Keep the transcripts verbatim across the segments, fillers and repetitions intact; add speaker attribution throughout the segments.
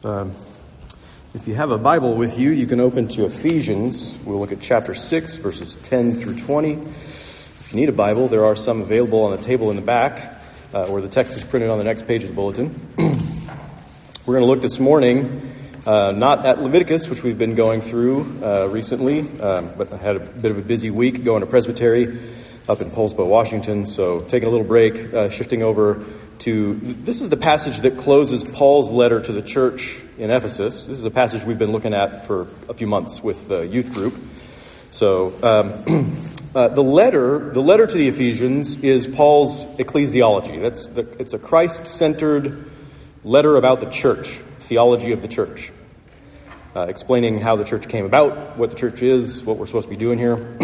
Speaker 1: Um, if you have a Bible with you, you can open to Ephesians. We'll look at chapter six, verses ten through twenty. If you need a Bible, there are some available on the table in the back, uh, or the text is printed on the next page of the bulletin. We're going to look this morning, uh, not at Leviticus, which we've been going through uh, recently, um, but I had a bit of a busy week going to Presbytery up in Poulsbo, Washington, so taking a little break, uh, shifting over to, this is the passage that closes Paul's letter to the church in Ephesus. This is a passage we've been looking at for a few months with the youth group. So um, uh, the letter, the letter to the Ephesians is Paul's ecclesiology. That's the, it's a Christ-centered letter about the church, theology of the church, uh, explaining how the church came about, what the church is, what we're supposed to be doing here.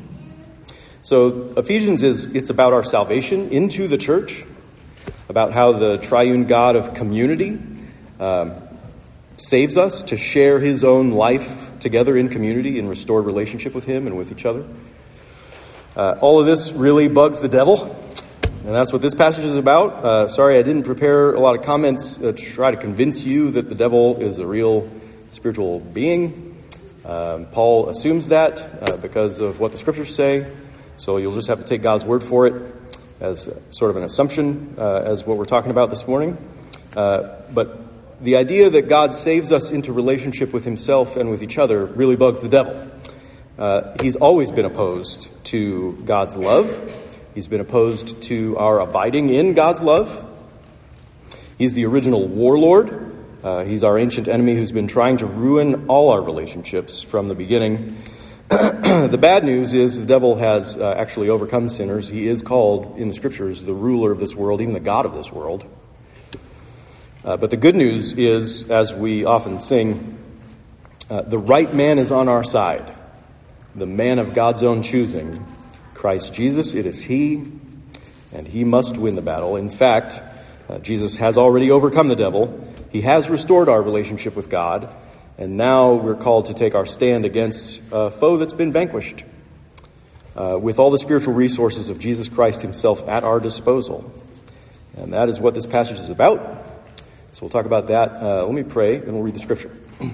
Speaker 1: So Ephesians is, it's about our salvation into the church, about how the triune God of community um, saves us to share his own life together in community in restored relationship with him and with each other. Uh, all of this really bugs the devil, and that's what this passage is about. Uh, sorry, I didn't prepare a lot of comments uh, to try to convince you that the devil is a real spiritual being. Um, Paul assumes that uh, because of what the scriptures say. So you'll just have to take God's word for it as sort of an assumption, uh, as what we're talking about this morning. Uh, but the idea that God saves us into relationship with himself and with each other really bugs the devil. Uh, he's always been opposed to God's love. He's been opposed to our abiding in God's love. He's the original warlord. Uh, he's our ancient enemy who's been trying to ruin all our relationships from the beginning. The bad news is the devil has uh, actually overcome sinners. He is called in the scriptures the ruler of this world, even the God of this world. Uh, but the good news is, as we often sing, uh, the right man is on our side, the man of God's own choosing, Christ Jesus. It is he, and he must win the battle. In fact, uh, Jesus has already overcome the devil. He has restored our relationship with God. And now we're called to take our stand against a foe that's been vanquished uh, with all the spiritual resources of Jesus Christ himself at our disposal. And that is what this passage is about. So we'll talk about that. Uh, let me pray, and we'll read the scripture.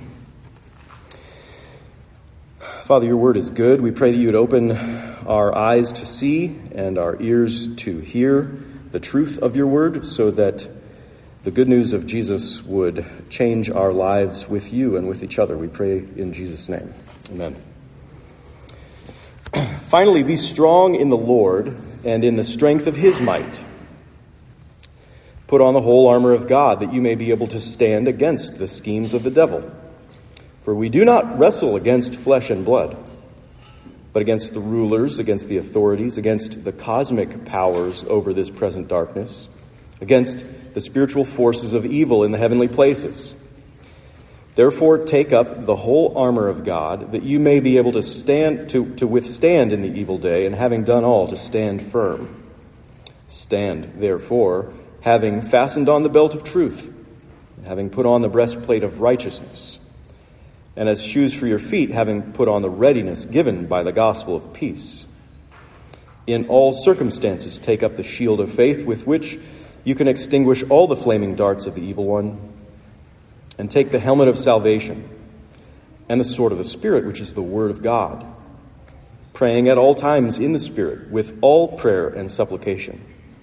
Speaker 1: Father, your word is good. We pray that you would open our eyes to see and our ears to hear the truth of your word, so that the good news of Jesus would change our lives with you and with each other. We pray in Jesus' name. Amen. Finally, be strong in the Lord and in the strength of his might. Put on the whole armor of God, that you may be able to stand against the schemes of the devil. For we do not wrestle against flesh and blood, but against the rulers, against the authorities, against the cosmic powers over this present darkness, against the spiritual forces of evil in the heavenly places. Therefore, take up the whole armor of God, that you may be able to stand to, to withstand in the evil day, and having done all, to stand firm. Stand, therefore, having fastened on the belt of truth, and having put on the breastplate of righteousness, and as shoes for your feet, having put on the readiness given by the gospel of peace. In all circumstances, take up the shield of faith, with which you can extinguish all the flaming darts of the evil one, and take the helmet of salvation and the sword of the Spirit, which is the word of God, praying at all times in the Spirit with all prayer and supplication.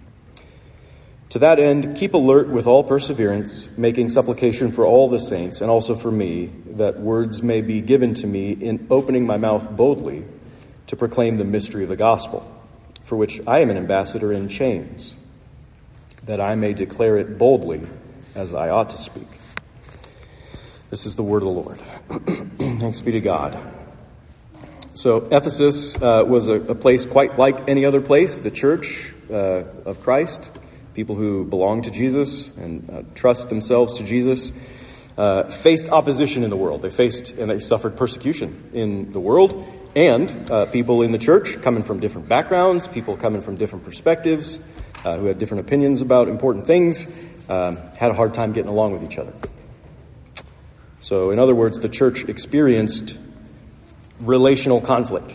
Speaker 1: To that end, keep alert with all perseverance, making supplication for all the saints, and also for me, that words may be given to me in opening my mouth boldly to proclaim the mystery of the gospel, for which I am an ambassador in chains, that I may declare it boldly as I ought to speak. This is the word of the Lord. Thanks be to God. So Ephesus uh, was a, a place quite like any other place, the church uh, of Christ, people who belong to Jesus and uh, trust themselves to Jesus, uh, faced opposition in the world. They faced and they suffered persecution in the world, and uh, people in the church coming from different backgrounds, people coming from different perspectives, Uh, who had different opinions about important things, um, had a hard time getting along with each other. So, in other words, the church experienced relational conflict.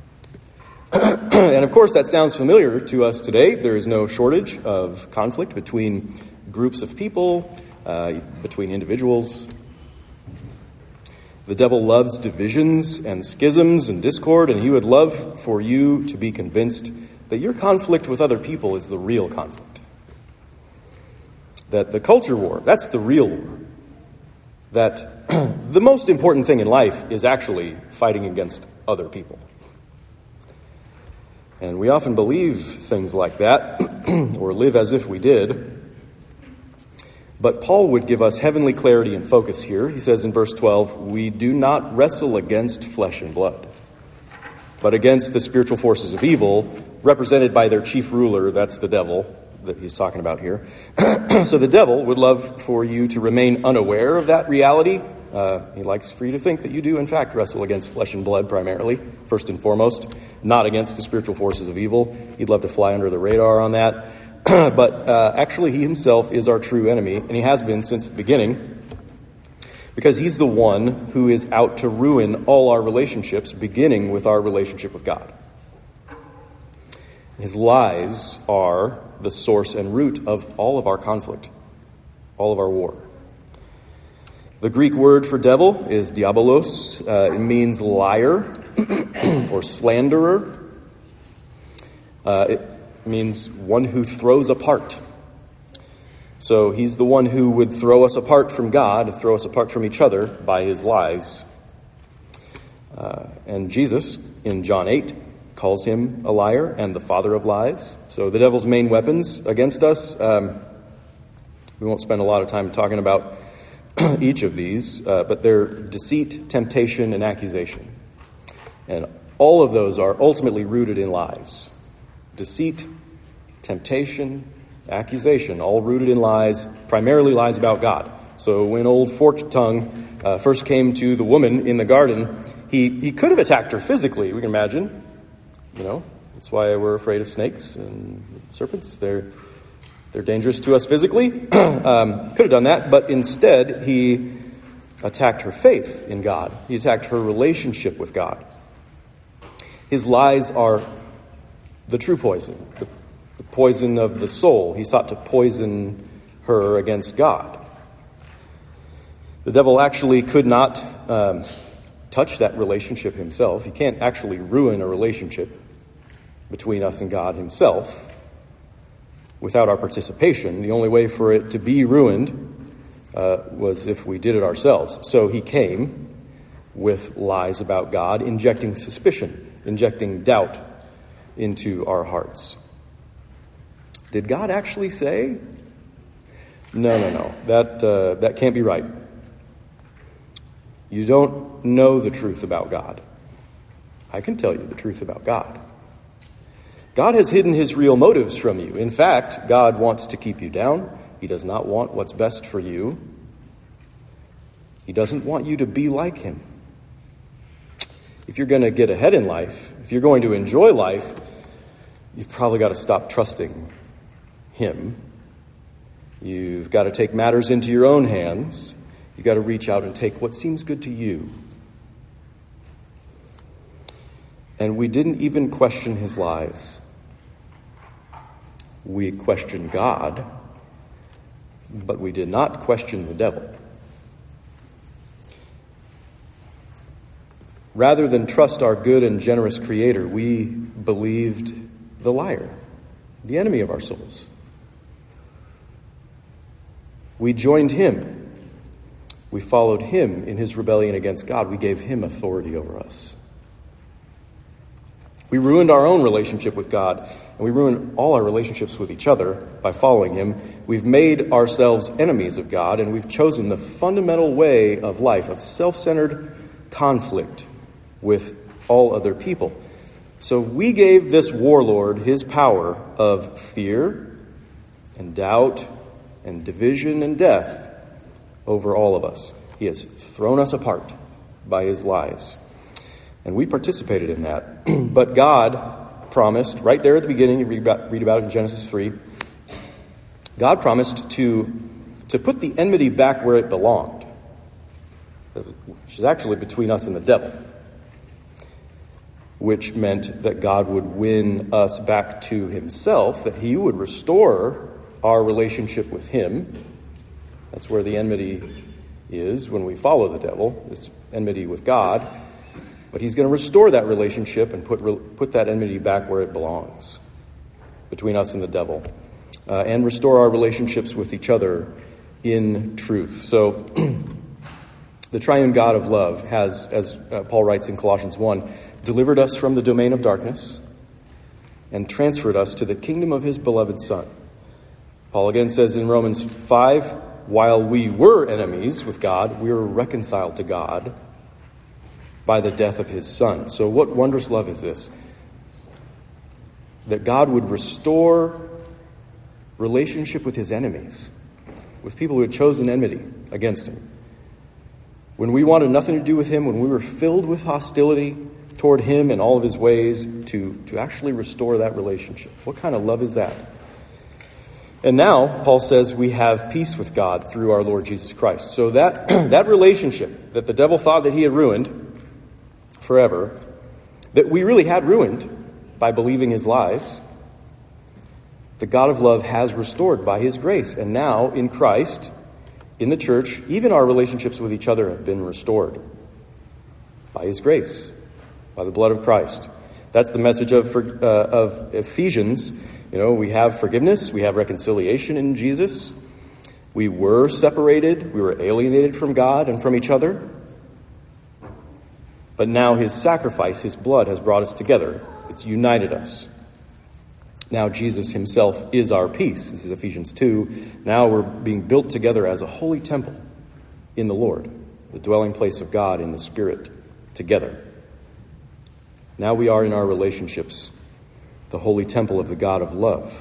Speaker 1: And of course, that sounds familiar to us today. There is no shortage of conflict between groups of people, uh, between individuals, The devil loves divisions and schisms and discord, and he would love for you to be convinced that your conflict with other people is the real conflict. That the culture war, that's the real war. That the most important thing in life is actually fighting against other people. And we often believe things like that, or live as if we did. But Paul would give us heavenly clarity and focus here. He says in verse twelve, we do not wrestle against flesh and blood, but against the spiritual forces of evil, represented by their chief ruler, that's the devil that he's talking about here. So the devil would love for you to remain unaware of that reality. Uh, he likes for you to think that you do, in fact, wrestle against flesh and blood primarily, first and foremost, not against the spiritual forces of evil. He'd love to fly under the radar on that. But uh, actually, he himself is our true enemy, and he has been since the beginning, because he's the one who is out to ruin all our relationships, beginning with our relationship with God. His lies are the source and root of all of our conflict, all of our war. The Greek word for devil is diabolos. Uh, it means liar or slanderer. Uh, it means one who throws apart. So he's the one who would throw us apart from God, throw us apart from each other by his lies. Uh, and Jesus, in John eight, calls him a liar and the father of lies. So the devil's main weapons against us, um, we won't spend a lot of time talking about each of these, uh, but they're deceit, temptation, and accusation. And all of those are ultimately rooted in lies. Deceit, temptation, accusation, all rooted in lies, primarily lies about God. So when old forked tongue uh, first came to the woman in the garden, he, he could have attacked her physically, we can imagine. You know, that's why we're afraid of snakes and serpents. They're they're dangerous to us physically. um, could have done that, but instead he attacked her faith in God. He attacked her relationship with God. His lies are the true poison, the, the poison of the soul. He sought to poison her against God. The devil actually could not um, touch that relationship himself. He can't actually ruin a relationship between us and God himself without our participation. The only way for it to be ruined uh, was if we did it ourselves. So he came with lies about God, injecting suspicion, injecting doubt into our hearts. Did God actually say? No, no, no. That uh, that can't be right. You don't know the truth about God. I can tell you the truth about God. God has hidden his real motives from you. In fact, God wants to keep you down. He does not want what's best for you. He doesn't want you to be like him. If you're going to get ahead in life, if you're going to enjoy life, you've probably got to stop trusting him. You've got to take matters into your own hands. You've got to reach out and take what seems good to you. And we didn't even question his lies. We questioned God, but we did not question the devil. Rather than trust our good and generous Creator, we believed the liar, the enemy of our souls. We joined him. We followed him in his rebellion against God. We gave him authority over us. We ruined our own relationship with God, and we ruined all our relationships with each other by following him. We've made ourselves enemies of God, and we've chosen the fundamental way of life, of self-centered conflict with all other people. So we gave this warlord his power of fear and doubt and division and death over all of us. He has thrown us apart by his lies. And we participated in that. But God promised, right there at the beginning, you read about, read about it in Genesis three, God promised to, to put the enmity back where it belonged, which is actually between us and the devil, which meant that God would win us back to himself, that he would restore our relationship with him. That's where the enmity is when we follow the devil, it's enmity with God. But he's going to restore that relationship and put put that enmity back where it belongs, between us and the devil, uh, and restore our relationships with each other in truth. So the triune God of love has, as uh, Paul writes in Colossians one, delivered us from the domain of darkness and transferred us to the kingdom of his beloved Son. Paul again says in Romans five, while we were enemies with God, we were reconciled to God by the death of his Son. So what wondrous love is this? That God would restore relationship with his enemies, with people who had chosen enmity against him. When we wanted nothing to do with him, when we were filled with hostility toward him and all of his ways, to, to actually restore that relationship. What kind of love is that? And now, Paul says, we have peace with God through our Lord Jesus Christ. So that, that relationship that the devil thought that he had ruined forever, that we really had ruined by believing his lies, the God of love has restored by his grace. And now, in Christ, in the church, even our relationships with each other have been restored by his grace, by the blood of Christ. That's the message of, uh, of Ephesians. You know, we have forgiveness, we have reconciliation in Jesus. We were separated, we were alienated from God and from each other. But now his sacrifice, his blood, has brought us together. It's united us. Now Jesus himself is our peace. This is Ephesians two. Now we're being built together as a holy temple in the Lord, the dwelling place of God in the Spirit, together. Now we are in our relationships, the holy temple of the God of love.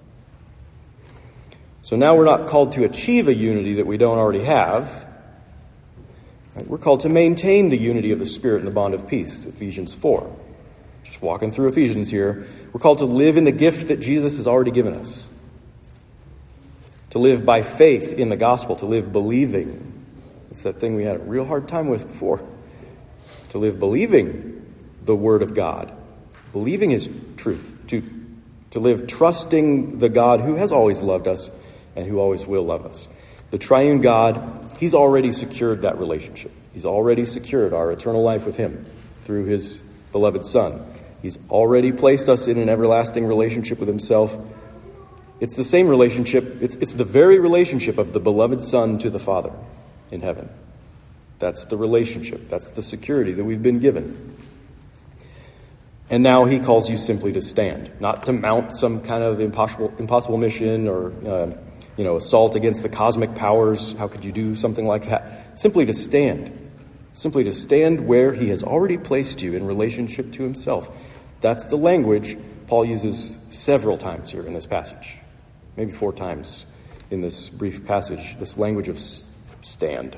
Speaker 1: So now we're not called to achieve a unity that we don't already have. We're called to maintain the unity of the Spirit in the bond of peace, Ephesians four. Just walking through Ephesians here. We're called to live in the gift that Jesus has already given us. To live by faith in the gospel, to live believing. It's that thing we had a real hard time with before. To live believing the Word of God, believing his truth, to, to live trusting the God who has always loved us and who always will love us. The triune God, he's already secured that relationship. He's already secured our eternal life with him through his beloved Son. He's already placed us in an everlasting relationship with himself. It's the same relationship. It's, it's the very relationship of the beloved Son to the Father in heaven. That's the relationship. That's the security that we've been given. And now he calls you simply to stand, not to mount some kind of impossible, impossible mission or uh, you know, assault against the cosmic powers. How could you do something like that? Simply to stand. Simply to stand where he has already placed you in relationship to himself. That's the language Paul uses several times here in this passage. Maybe four times in this brief passage, this language of stand.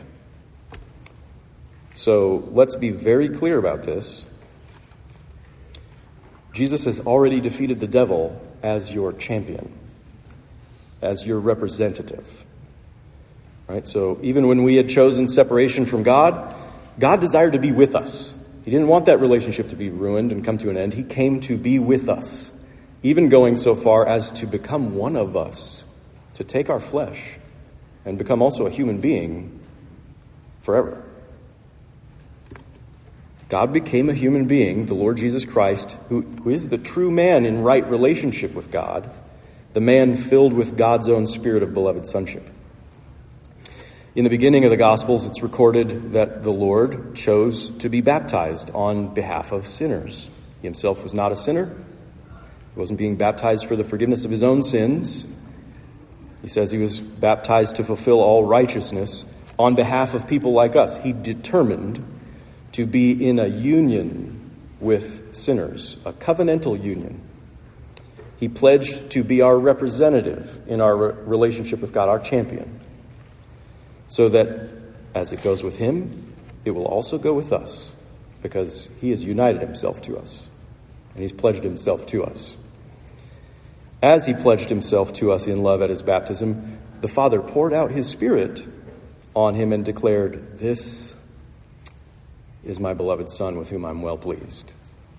Speaker 1: So let's be very clear about this. Jesus has already defeated the devil as your champion, as your representative. Right? So even when we had chosen separation from God, God desired to be with us. He didn't want that relationship to be ruined and come to an end. He came to be with us, even going so far as to become one of us, to take our flesh and become also a human being forever. God became a human being, the Lord Jesus Christ, who, who is the true man in right relationship with God, the man filled with God's own spirit of beloved sonship. In the beginning of the Gospels, it's recorded that the Lord chose to be baptized on behalf of sinners. He himself was not a sinner. He wasn't being baptized for the forgiveness of his own sins. He says he was baptized to fulfill all righteousness on behalf of people like us. He determined to be in a union with sinners, a covenantal union. He pledged to be our representative in our re- relationship with God, our champion. So that as it goes with him, it will also go with us, because he has united himself to us, and he's pledged himself to us. As he pledged himself to us in love at his baptism, the Father poured out his Spirit on him and declared, "This is my beloved Son with whom I'm well pleased."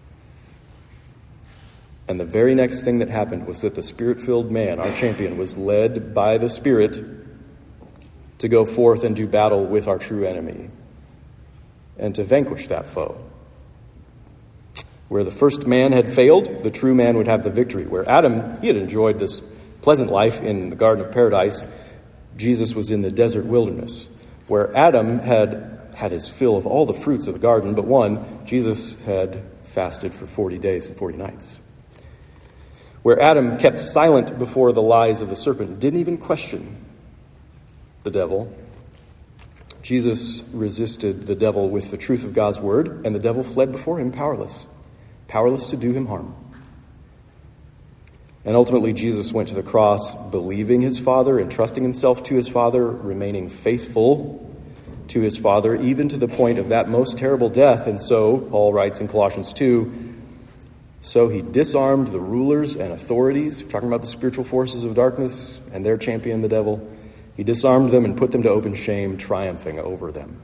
Speaker 1: And the very next thing that happened was that the Spirit-filled man, our champion, was led by the Spirit to to go forth and do battle with our true enemy and to vanquish that foe. Where the first man had failed, the true man would have the victory. Where Adam, he had enjoyed this pleasant life in the Garden of Paradise, Jesus was in the desert wilderness. Where Adam had had his fill of all the fruits of the garden but one, Jesus had fasted for forty days and forty nights. Where Adam kept silent before the lies of the serpent, didn't even question the devil, Jesus resisted the devil with the truth of God's word, and the devil fled before him powerless, powerless to do him harm. And ultimately, Jesus went to the cross believing his Father, entrusting himself to his Father, remaining faithful to his Father, even to the point of that most terrible death. And so, Paul writes in Colossians two, so he disarmed the rulers and authorities, talking about the spiritual forces of darkness and their champion, the devil. He disarmed them and put them to open shame, triumphing over them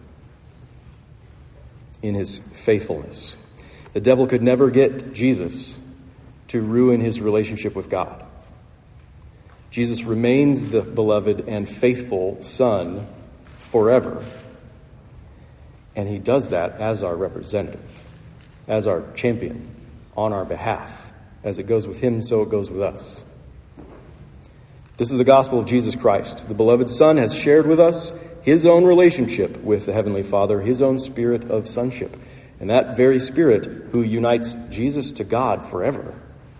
Speaker 1: in his faithfulness. The devil could never get Jesus to ruin his relationship with God. Jesus remains the beloved and faithful Son forever. And he does that as our representative, as our champion, on our behalf. As it goes with him, so it goes with us. This is the gospel of Jesus Christ. The beloved Son has shared with us his own relationship with the Heavenly Father, his own spirit of sonship. And that very spirit who unites Jesus to God forever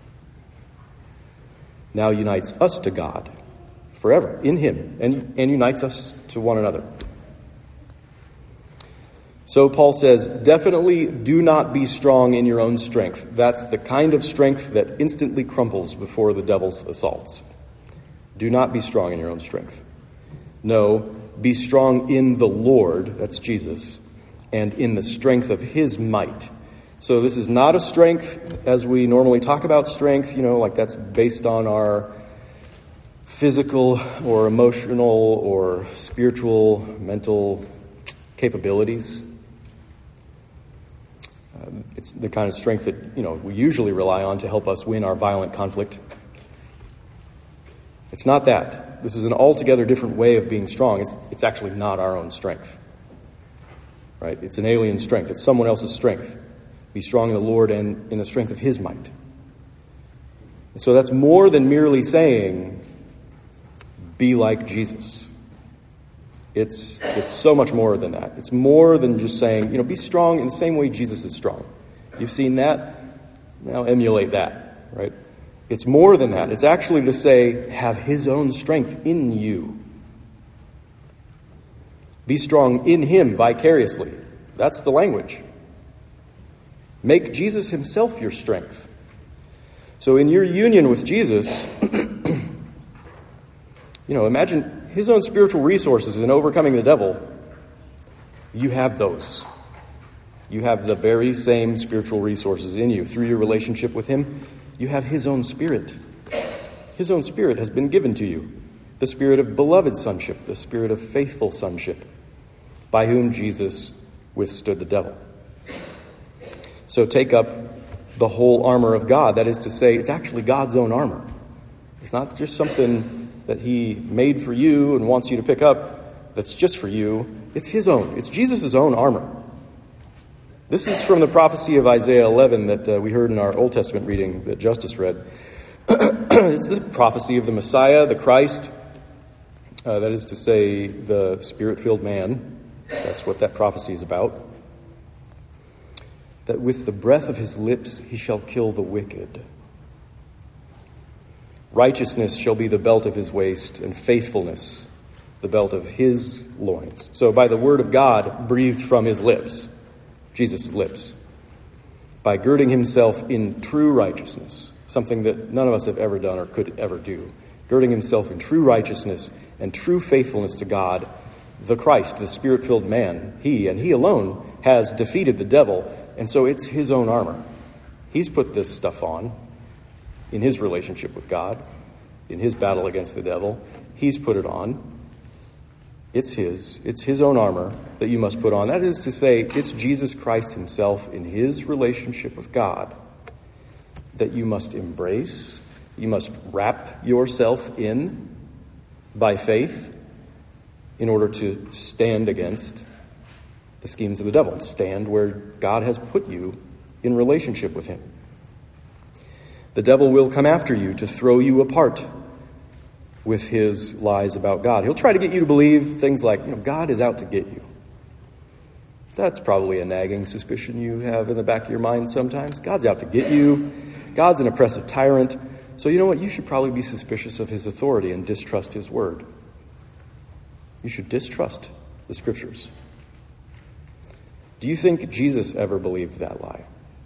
Speaker 1: now unites us to God forever in him and, and unites us to one another. So Paul says, definitely do not be strong in your own strength. That's the kind of strength that instantly crumbles before the devil's assaults. Do not be strong in your own strength. No, be strong in the Lord, that's Jesus, and in the strength of his might. So this is not a strength as we normally talk about strength, you know, like that's based on our physical or emotional or spiritual, mental capabilities. Uh, it's the kind of strength that, you know, we usually rely on to help us win our violent conflict. It's not that. This is an altogether different way of being strong. It's it's actually not our own strength. Right? It's an alien strength. It's someone else's strength. Be strong in the Lord and in the strength of his might. And so that's more than merely saying, be like Jesus. It's it's so much more than that. It's more than just saying, you know, be strong in the same way Jesus is strong. You've seen that? Now emulate that, right? It's more than that. It's actually to say, have his own strength in you. Be strong in him vicariously. That's the language. Make Jesus himself your strength. So in your union with Jesus, you know, imagine his own spiritual resources in overcoming the devil. You have those. You have the very same spiritual resources in you. Through your relationship with him, you have his own spirit. His own spirit has been given to you. The spirit of beloved sonship, the spirit of faithful sonship, by whom Jesus withstood the devil. So take up the whole armor of God. That is to say, it's actually God's own armor. It's not just something that he made for you and wants you to pick up that's just for you. It's his own. It's Jesus' own armor. This is from the prophecy of Isaiah eleven that uh, we heard in our Old Testament reading that Justice read. It's the prophecy of the Messiah, the Christ. Uh, that is to say, the Spirit-filled man. That's what that prophecy is about. That with the breath of his lips he shall kill the wicked. Righteousness shall be the belt of his waist, and faithfulness the belt of his loins. So by the word of God breathed from his lips, Jesus' lips, by girding himself in true righteousness, something that none of us have ever done or could ever do, girding himself in true righteousness and true faithfulness to God, the Christ, the Spirit-filled man, he and he alone has defeated the devil, and so it's his own armor. He's put this stuff on in his relationship with God, in his battle against the devil. He's put it on. It's his. It's his own armor that you must put on. That is to say, it's Jesus Christ himself in his relationship with God that you must embrace, you must wrap yourself in by faith, in order to stand against the schemes of the devil and stand where God has put you in relationship with him. The devil will come after you to throw you apart with his lies about God. He'll try to get you to believe things like, you know, God is out to get you. That's probably a nagging suspicion you have in the back of your mind sometimes. God's out to get you. God's an oppressive tyrant. So you know what? You should probably be suspicious of his authority and distrust his word. You should distrust the scriptures. Do you think Jesus ever believed that lie?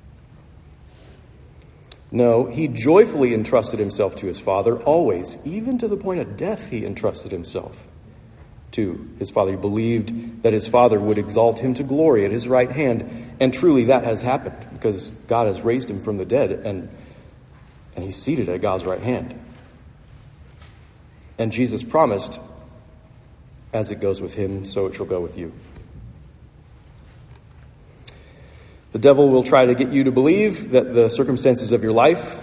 Speaker 1: No, he joyfully entrusted himself to his Father, always, even to the point of death he entrusted himself to his Father. He believed that his Father would exalt him to glory at his right hand, and truly that has happened, because God has raised him from the dead, and, and he's seated at God's right hand. And Jesus promised, as it goes with him, so it shall go with you. The devil will try to get you to believe that the circumstances of your life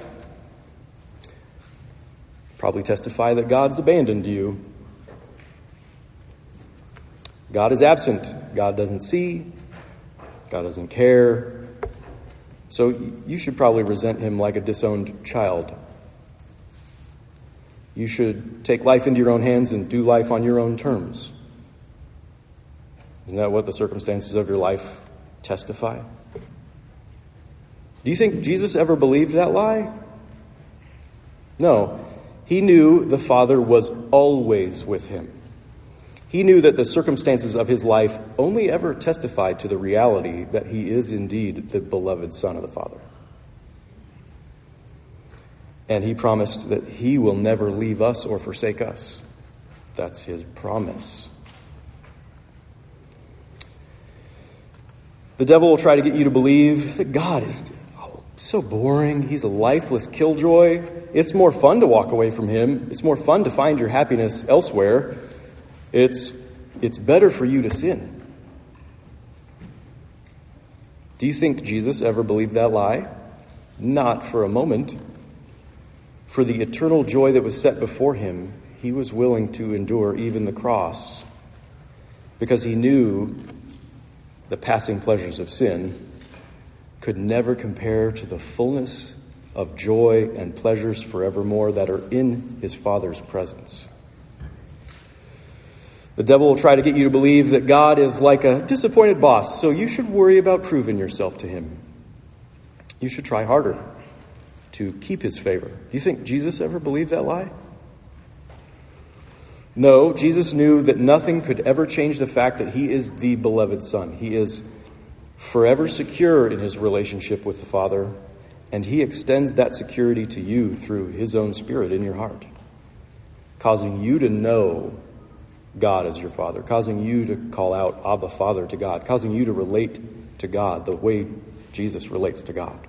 Speaker 1: probably testify that God's abandoned you. God is absent. God doesn't see. God doesn't care. So you should probably resent him like a disowned child. You should take life into your own hands and do life on your own terms. Isn't that what the circumstances of your life testify? Do you think Jesus ever believed that lie? No. He knew the Father was always with him. He knew that the circumstances of his life only ever testified to the reality that he is indeed the beloved Son of the Father. And he promised that he will never leave us or forsake us. That's his promise. The devil will try to get you to believe that God is so boring. He's a lifeless killjoy. It's more fun to walk away from him. It's more fun to find your happiness elsewhere. It's, it's better for you to sin. Do you think Jesus ever believed that lie? Not for a moment. For the eternal joy that was set before him, he was willing to endure even the cross, because he knew the passing pleasures of sin could never compare to the fullness of joy and pleasures forevermore that are in his Father's presence. The devil will try to get you to believe that God is like a disappointed boss, so you should worry about proving yourself to him. You should try harder to keep his favor. Do you think Jesus ever believed that lie? No, Jesus knew that nothing could ever change the fact that he is the beloved Son. He is forever secure in his relationship with the Father, and he extends that security to you through his own Spirit in your heart, causing you to know God as your Father, causing you to call out Abba, Father to God, causing you to relate to God the way Jesus relates to God.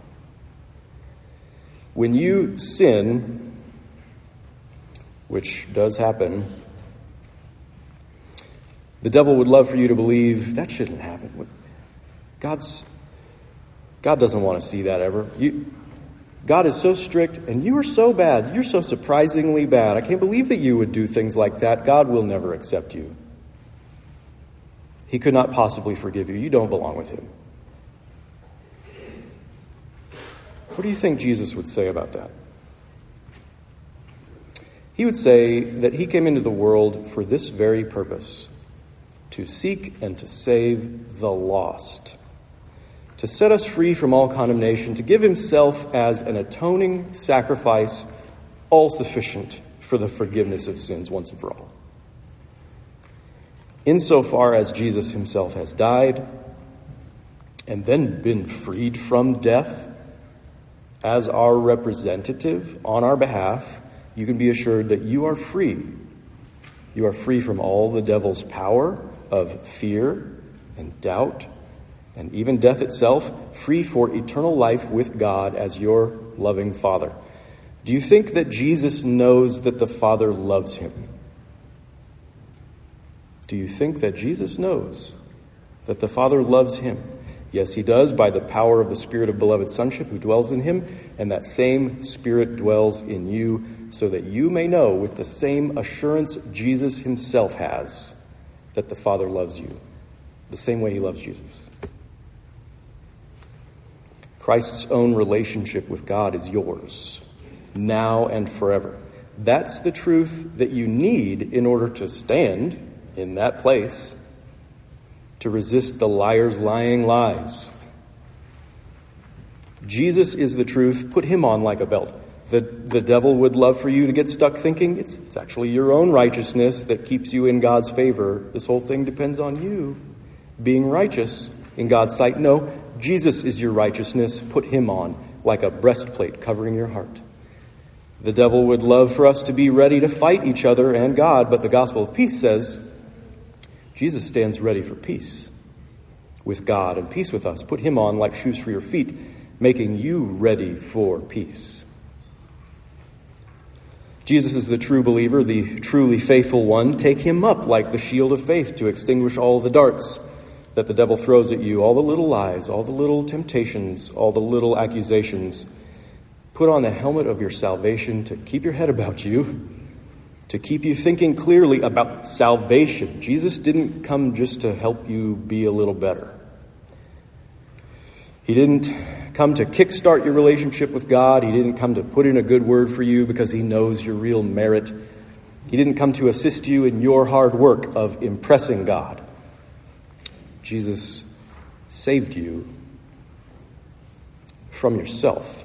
Speaker 1: When you sin, which does happen, the devil would love for you to believe that shouldn't happen. God's, God doesn't want to see that ever. You, God is so strict, and you are so bad. You're so surprisingly bad. I can't believe that you would do things like that. God will never accept you. He could not possibly forgive you. You don't belong with him. What do you think Jesus would say about that? He would say that he came into the world for this very purpose, to seek and to save the lost, to set us free from all condemnation, to give himself as an atoning sacrifice, all sufficient for the forgiveness of sins once and for all. Insofar as Jesus himself has died and then been freed from death as our representative on our behalf, you can be assured that you are free. You are free from all the devil's power of fear and doubt and even death itself, free for eternal life with God as your loving Father. Do you think that Jesus knows that the Father loves him? Do you think that Jesus knows that the Father loves him? Yes, he does, by the power of the Spirit of beloved sonship who dwells in him, and that same Spirit dwells in you, so that you may know with the same assurance Jesus himself has that the Father loves you, the same way he loves Jesus. Christ's own relationship with God is yours, now and forever. That's the truth that you need in order to stand in that place, to resist the liar's lying lies. Jesus is the truth. Put him on like a belt. The, the devil would love for you to get stuck thinking it's, it's actually your own righteousness that keeps you in God's favor. This whole thing depends on you being righteous in God's sight. No, Jesus is your righteousness. Put him on like a breastplate covering your heart. The devil would love for us to be ready to fight each other and God, but the gospel of peace says Jesus stands ready for peace with God and peace with us. Put him on like shoes for your feet, making you ready for peace. Jesus is the true believer, the truly faithful one. Take him up like the shield of faith to extinguish all the darts that the devil throws at you, all the little lies, all the little temptations, all the little accusations. Put on the helmet of your salvation to keep your head about you, to keep you thinking clearly about salvation. Jesus didn't come just to help you be a little better. He didn't come to kickstart your relationship with God. He didn't come to put in a good word for you because he knows your real merit. He didn't come to assist you in your hard work of impressing God. Jesus saved you from yourself.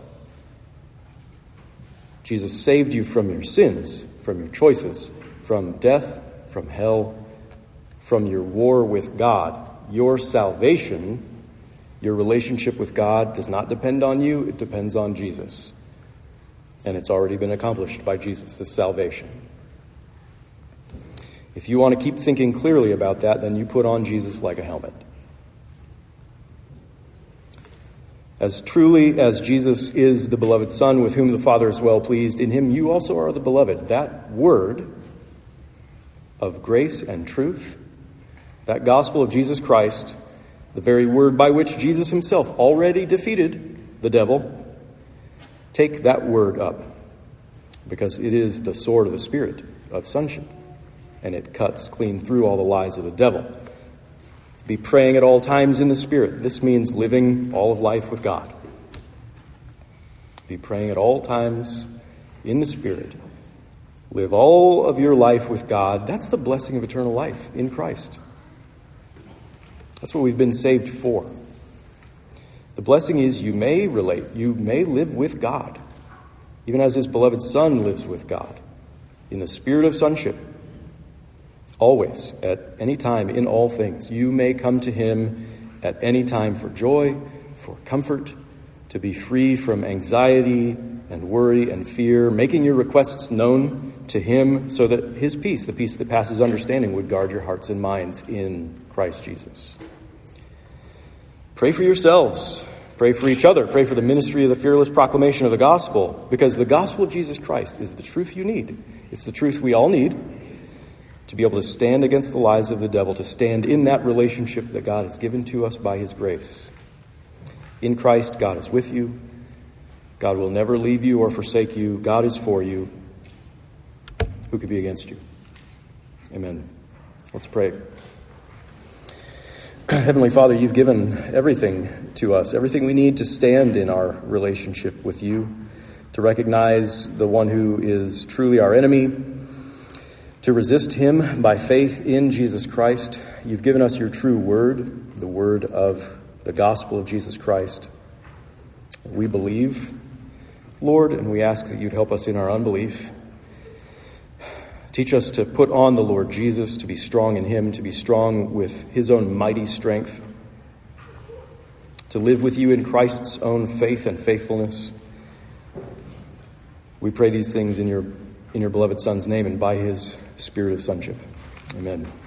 Speaker 1: Jesus saved you from your sins, from your choices, from death, from hell, from your war with God. Your salvation, your relationship with God does not depend on you, it depends on Jesus. And it's already been accomplished by Jesus, this salvation. If you want to keep thinking clearly about that, then you put on Jesus like a helmet. As truly as Jesus is the beloved Son with whom the Father is well pleased, in him you also are the beloved. That word of grace and truth, that gospel of Jesus Christ, the very word by which Jesus himself already defeated the devil, take that word up, because it is the sword of the Spirit of sonship, and it cuts clean through all the lies of the devil. Be praying at all times in the Spirit. This means living all of life with God. Be praying at all times in the Spirit. Live all of your life with God. That's the blessing of eternal life in Christ. That's what we've been saved for. The blessing is you may relate, you may live with God, even as his beloved Son lives with God, in the spirit of sonship. Always, at any time, in all things, you may come to him at any time for joy, for comfort, to be free from anxiety and worry and fear, making your requests known to him so that his peace, the peace that passes understanding, would guard your hearts and minds in Christ Jesus. Pray for yourselves. Pray for each other. Pray for the ministry of the fearless proclamation of the gospel, because the gospel of Jesus Christ is the truth you need. It's the truth we all need to be able to stand against the lies of the devil, to stand in that relationship that God has given to us by his grace. In Christ, God is with you. God will never leave you or forsake you. God is for you. Who could be against you? Amen. Let's pray. Heavenly Father, you've given everything to us, everything we need to stand in our relationship with you, to recognize the one who is truly our enemy, to resist him by faith in Jesus Christ. You've given us your true word, the word of the gospel of Jesus Christ. We believe, Lord, and we ask that you'd help us in our unbelief. Teach us to put on the Lord Jesus, to be strong in him, to be strong with his own mighty strength, to live with you in Christ's own faith and faithfulness. We pray these things in your in your beloved Son's name and by his spirit of sonship. Amen.